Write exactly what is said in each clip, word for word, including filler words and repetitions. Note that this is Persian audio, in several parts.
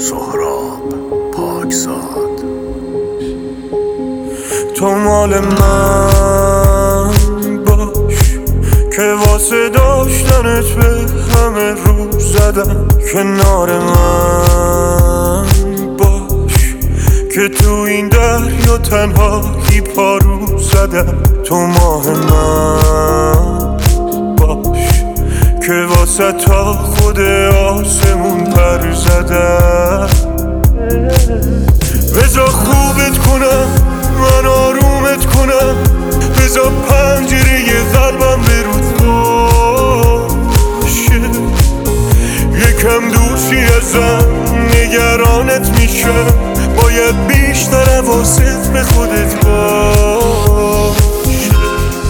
سهراب پاکزاد. تو مال من باش که واسه داشتنت به همه رو زدم. کنار من باش که تو این دریا تنهایی پارو زدم. تو ماه من باش که واسه تا خود آسمون پر زدم. بذار خوبت کنم، من آرومت کنم، بذار پنجره قلبم به رود باشه. یکم دورشی ازم نگرانت میشم، باید بیشتر حواست به خودت باشه.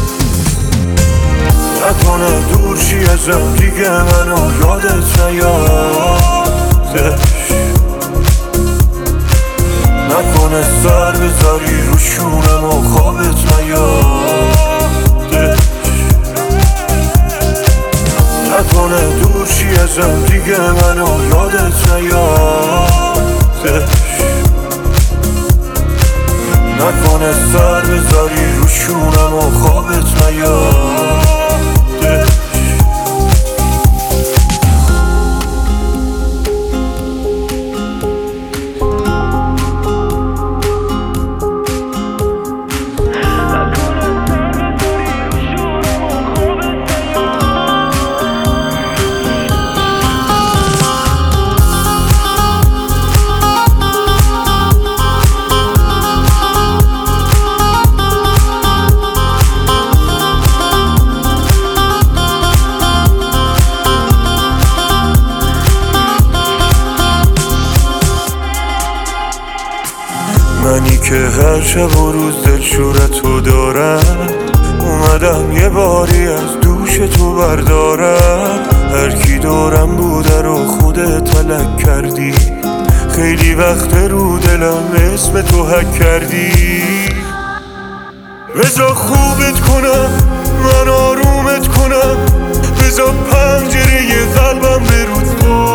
نکنه دورشی ازم دیگه منو یادت نیادش. نکنه سر بذاری رو شونم و خوابت نیادش. نکنه دورشی ازم دیگه منو یادت نیادش. نکنه سر بذاری رو شونم و خوابت نیادش. منی که هر شب و روز دلشورتو دارم، اومدم یه باری از دوش تو بردارم. هر کی دورم بوده رو خودت تلک کردی، خیلی وقت رو دلم اسم تو حک کردی. بذار خوبت کنم، من آرومت کنم، بذار پنجره قلبم به رود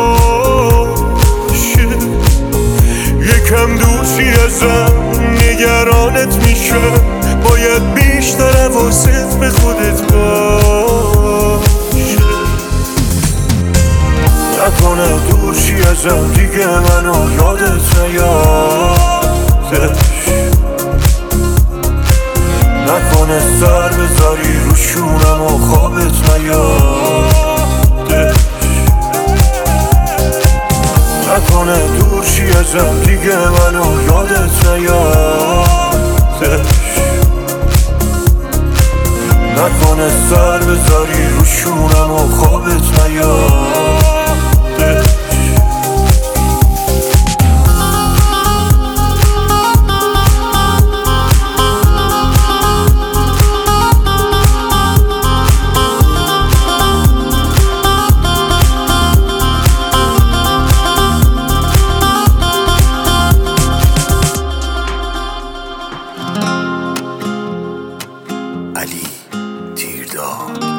باشه. یکم دوشی ازم نگرانت میشم، باید بیشتر حواست به خودت باشه. نکنه دوشی ازم دیگه منو یادت نیادش. نکنه سر بذاری رو شونم و خوابت نیادش. نکنه دورشی ازم دیگه منو یادت نیادش. نکنه سر بذاری رو شونم و خوابت نیادش. علی تیرداد.